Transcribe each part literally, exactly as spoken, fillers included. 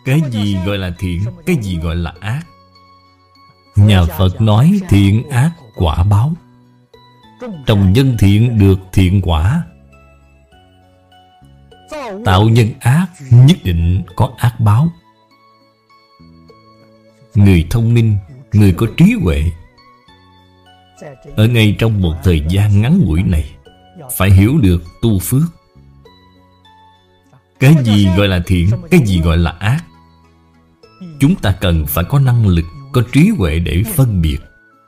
Cái gì gọi là thiện, cái gì gọi là ác? Nhà Phật nói thiện ác quả báo. Trồng nhân thiện được thiện quả, tạo nhân ác nhất định có ác báo. Người thông minh, người có trí huệ, ở ngay trong một thời gian ngắn ngủi này phải hiểu được tu phước. Cái gì gọi là thiện, cái gì gọi là ác, chúng ta cần phải có năng lực, có trí huệ để phân biệt.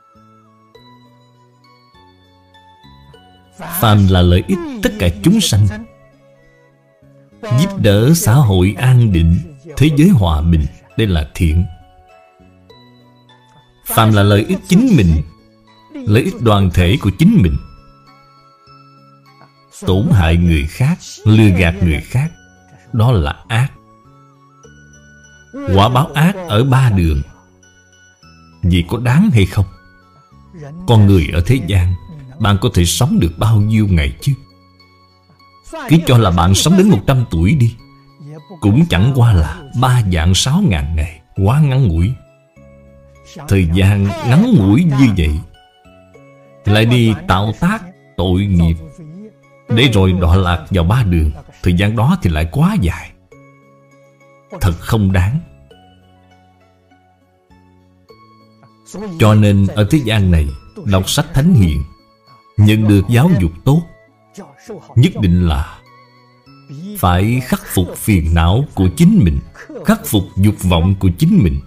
Phàm là lợi ích tất cả chúng sanh, giúp đỡ xã hội an định, thế giới hòa bình, đây là thiện. Phàm là lợi ích chính mình, lợi ích đoàn thể của chính mình, tổn hại người khác, lừa gạt người khác, đó là ác. Quả báo ác ở ba đường. Vì có đáng hay không? Con người ở thế gian, bạn có thể sống được bao nhiêu ngày chứ? Cứ cho là bạn sống đến một trăm tuổi đi, cũng chẳng qua là ba vạn sáu ngàn ngày, quá ngắn ngủi. Thời gian ngắn ngủi như vậy, lại đi tạo tác tội nghiệp, để rồi đọa lạc vào ba đường. Thời gian đó thì lại quá dài, thật không đáng. Cho nên ở thế gian này, đọc sách thánh hiền, nhận được giáo dục tốt, nhất định là phải khắc phục phiền não của chính mình, khắc phục dục vọng của chính mình,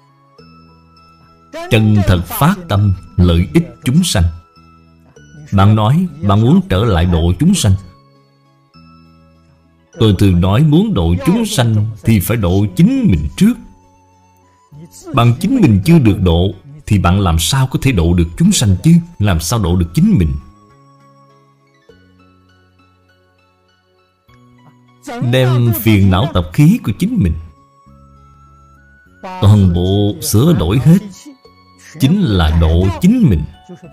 chân thật phát tâm lợi ích chúng sanh. Bạn nói bạn muốn trở lại độ chúng sanh. Tôi thường nói muốn độ chúng sanh thì phải độ chính mình trước. Bạn chính mình chưa được độ thì bạn làm sao có thể độ được chúng sanh chứ? Làm sao độ được chính mình? Đem phiền não tập khí của chính mình toàn bộ sửa đổi hết, chính là độ chính mình.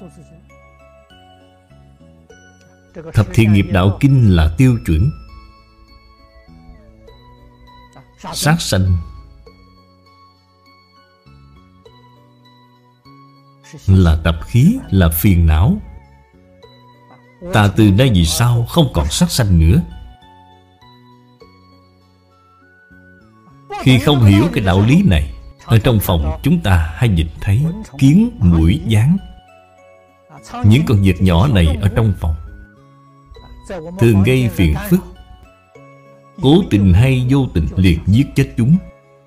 Thập Thiện Nghiệp Đạo Kinh là tiêu chuẩn. Sát sanh là tập khí, là phiền não. Ta từ nay vì sao không còn sát sanh nữa. Khi không hiểu cái đạo lý này, ở trong phòng chúng ta hay nhìn thấy kiến, muỗi, gián. Những con vật nhỏ này ở trong phòng thường gây phiền phức, cố tình hay vô tình liền giết chết chúng.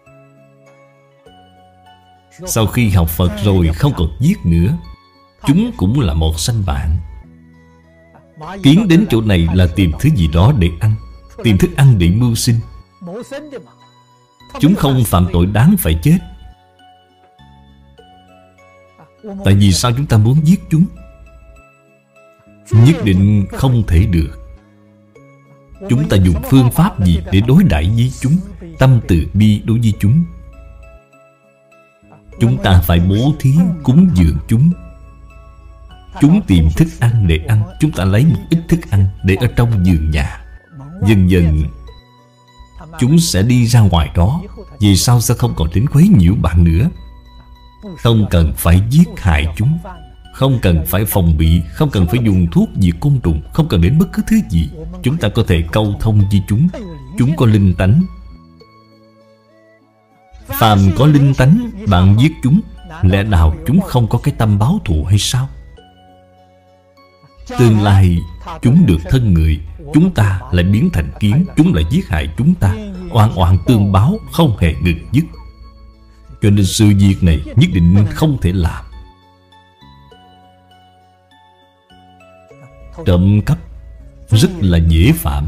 Sau khi học Phật rồi không còn giết nữa, chúng cũng là một sanh bạn. Kiến đến chỗ này là tìm thứ gì đó để ăn, tìm thức ăn để mưu sinh. Chúng không phạm tội đáng phải chết. Tại vì sao chúng ta muốn giết chúng? Nhất định không thể được. Chúng ta dùng phương pháp gì để đối đãi với chúng? Tâm từ bi đối với chúng. Chúng ta phải bố thí cúng dường chúng. Chúng tìm thức ăn để ăn, chúng ta lấy một ít thức ăn để ở trong vườn nhà. Dần dần chúng sẽ đi ra ngoài đó. Vì sao sẽ không còn đến quấy nhiễu bạn nữa? Không cần phải giết hại chúng, không cần phải phòng bị, không cần phải dùng thuốc diệt côn trùng, không cần đến bất cứ thứ gì. Chúng ta có thể câu thông với chúng. Chúng có linh tánh. Phàm có linh tánh, bạn giết chúng, lẽ nào chúng không có cái tâm báo thù hay sao? Tương lai chúng được thân người, chúng ta lại biến thành kiến, chúng lại giết hại chúng ta. Oan oan tương báo, không hề ngừng dứt. Cho nên sự việc này nhất định không thể làm. Trộm cắp rất là dễ phạm.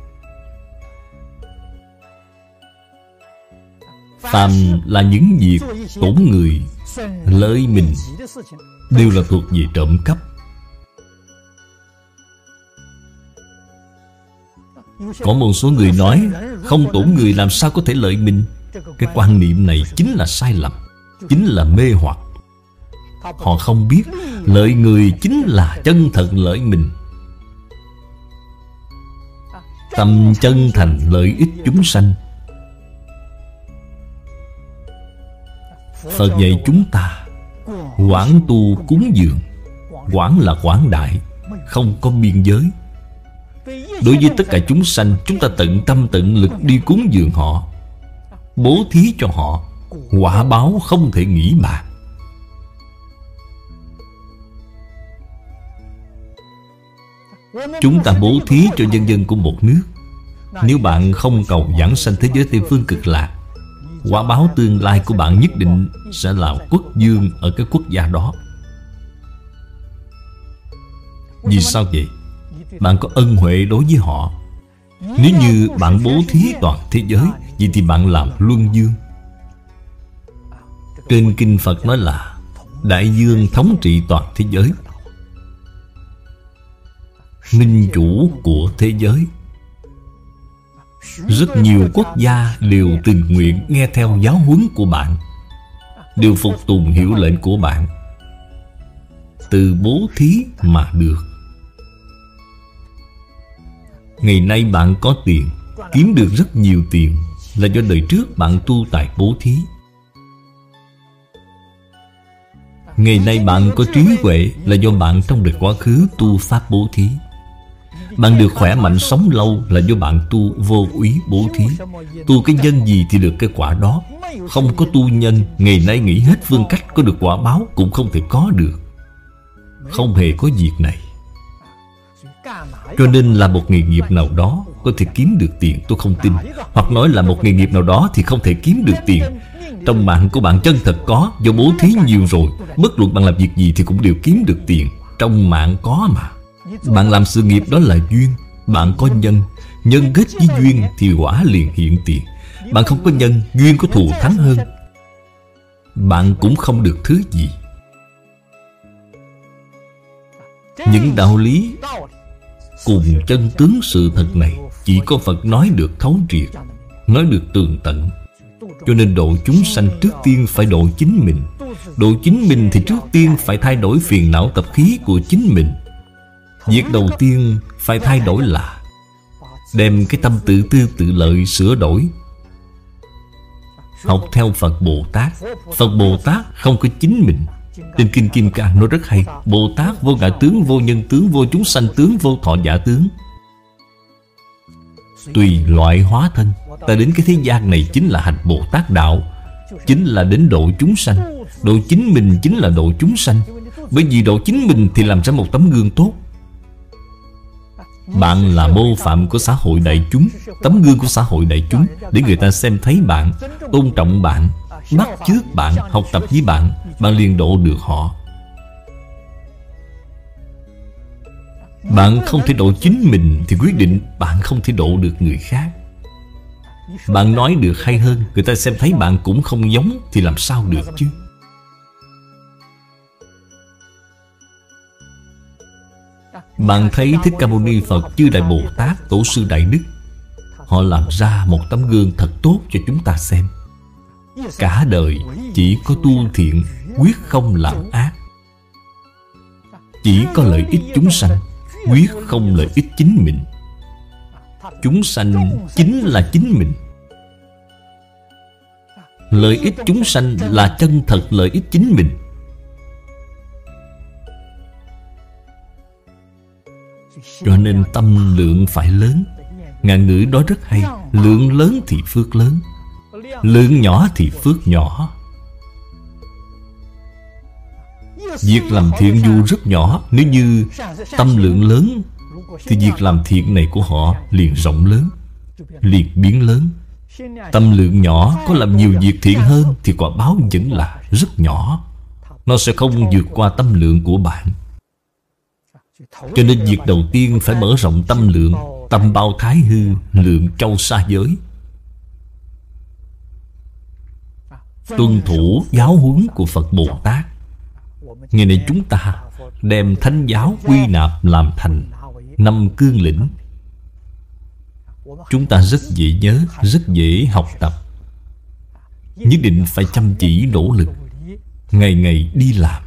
Phàm là những việc tổn người, lợi mình, đều là thuộc về trộm cắp. Có một số người nói không tổn người làm sao có thể lợi mình. Cái quan niệm này chính là sai lầm, chính là mê hoặc. Họ không biết lợi người chính là chân thật lợi mình. Tâm chân thành lợi ích chúng sanh, Phật dạy chúng ta quảng tu cúng dường. Quảng là quảng đại, không có biên giới. Đối với tất cả chúng sanh, chúng ta tận tâm tận lực đi cúng dường họ, bố thí cho họ, quả báo không thể nghĩ bàn. Chúng ta bố thí cho nhân dân của một nước. Nếu bạn không cầu giảng sanh thế giới Tây phương cực lạc, quả báo tương lai của bạn nhất định sẽ là quốc vương ở cái quốc gia đó. Vì sao vậy? Bạn có ân huệ đối với họ. Nếu như bạn bố thí toàn thế giới, vậy thì bạn làm luân vương. Trên kinh Phật nói là đại vương thống trị toàn thế giới, minh chủ của thế giới. Rất nhiều quốc gia đều tình nguyện nghe theo giáo huấn của bạn, đều phục tùng hiệu lệnh của bạn, từ bố thí mà được. Ngày nay bạn có tiền, kiếm được rất nhiều tiền, là do đời trước bạn tu tài bố thí. Ngày nay bạn có trí huệ, là do bạn trong đời quá khứ tu pháp bố thí. Bạn được khỏe mạnh sống lâu, là do bạn tu vô úy bố thí. Tu cái nhân gì thì được cái quả đó. Không có tu nhân, ngày nay nghĩ hết phương cách có được quả báo cũng không thể có được. Không hề có việc này. Cho nên là một nghề nghiệp nào đó có thể kiếm được tiền, tôi không tin. Hoặc nói là một nghề nghiệp nào đó thì không thể kiếm được tiền. Trong mạng của bạn chân thật có, do bố thí nhiều rồi, bất luận bạn làm việc gì thì cũng đều kiếm được tiền. Trong mạng có mà. Bạn làm sự nghiệp đó là duyên. Bạn có nhân, nhân kết với duyên thì quả liền hiện tiền. Bạn không có nhân, duyên có thù thắng hơn, bạn cũng không được thứ gì. Những đạo lý cùng chân tướng sự thật này chỉ có Phật nói được thấu triệt, nói được tường tận. Cho nên độ chúng sanh trước tiên phải độ chính mình. Độ chính mình thì trước tiên phải thay đổi phiền não tập khí của chính mình. Việc đầu tiên phải thay đổi là đem cái tâm tự tư tự lợi sửa đổi. Học theo Phật Bồ Tát. Phật Bồ Tát không có chính mình. Trên Kinh Kim Cang nói rất hay: Bồ Tát vô ngã tướng, vô nhân tướng, vô chúng sanh tướng, vô thọ giả tướng. Tùy loại hóa thân. Ta đến cái thế gian này chính là hành Bồ Tát đạo, chính là đến độ chúng sanh. Độ chính mình chính là độ chúng sanh. Bởi vì độ chính mình thì làm ra một tấm gương tốt. Bạn là mô phạm của xã hội đại chúng, tấm gương của xã hội đại chúng, để người ta xem thấy bạn, tôn trọng bạn, bắt chước bạn, học tập với bạn, bạn liền độ được họ. Bạn không thể độ chính mình thì quyết định bạn không thể độ được người khác. Bạn nói được hay hơn, người ta xem thấy bạn cũng không giống thì làm sao được chứ. Bạn thấy Thích Ca Mâu Ni Phật, Chư Đại Bồ Tát, Tổ sư Đại Đức, họ làm ra một tấm gương thật tốt cho chúng ta xem. Cả đời chỉ có tu thiện, quyết không làm ác. Chỉ có lợi ích chúng sanh, quyết không lợi ích chính mình. Chúng sanh chính là chính mình. Lợi ích chúng sanh là chân thật lợi ích chính mình. Cho nên tâm lượng phải lớn. Ngạn ngữ đó rất hay: lượng lớn thì phước lớn, lượng nhỏ thì phước nhỏ. Việc làm thiện dù rất nhỏ, nếu như tâm lượng lớn thì việc làm thiện này của họ liền rộng lớn, liền biến lớn. Tâm lượng nhỏ có làm nhiều việc thiện hơn thì quả báo vẫn là rất nhỏ. Nó sẽ không vượt qua tâm lượng của bạn. Cho nên việc đầu tiên phải mở rộng tâm lượng. Tâm bao thái hư, lượng châu xa giới. Tuân thủ giáo huấn của Phật Bồ Tát. Ngày nay chúng ta đem thánh giáo quy nạp làm thành năm cương lĩnh. Chúng ta rất dễ nhớ, rất dễ học tập. Nhất định phải chăm chỉ nỗ lực, ngày ngày đi làm.